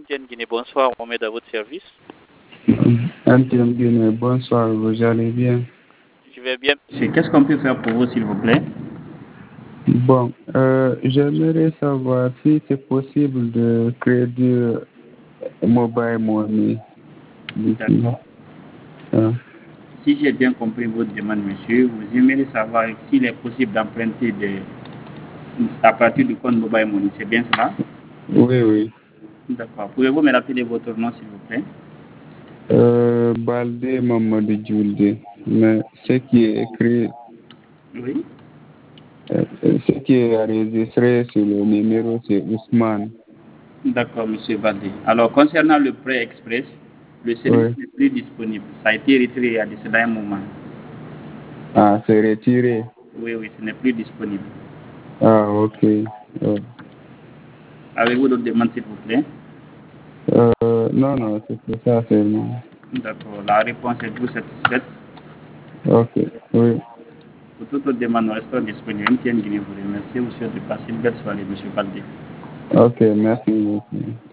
MTN Guinée, bonsoir, on met à votre service. MTN Guinée, bonsoir, vous allez bien? Je vais bien. Qu'est-ce qu'on peut faire pour vous, s'il vous plaît? Bon, j'aimerais savoir si c'est possible de créer du mobile money. D'accord. Si j'ai bien compris votre demande, monsieur, vous aimeriez savoir s'il est possible d'emprunter à partir du compte mobile money, c'est bien cela? Oui. D'accord. Pouvez-vous me rappeler votre nom, s'il vous plaît? Balde Mamadou Djoulde, mais ce qui est écrit, Oui. ce qui est enregistré sur le numéro, c'est Ousmane. D'accord, monsieur Balde. Alors, concernant le prêt express, le service n'est plus disponible. Ça a été retiré il y a de cela un moment. Ah, c'est retiré? Oui, ce n'est plus disponible. Ah, ok. Avez-vous d'autres demandes, s'il vous plaît? Non, c'est ça seulement. D'accord. La réponse est vous satisfaite? Ok, oui. Pour toute autre demande, nous restons disponibles. MTN Guinée vous remercie. Vous souhaite de passer une belle soirée, monsieur Balde. Ok, merci.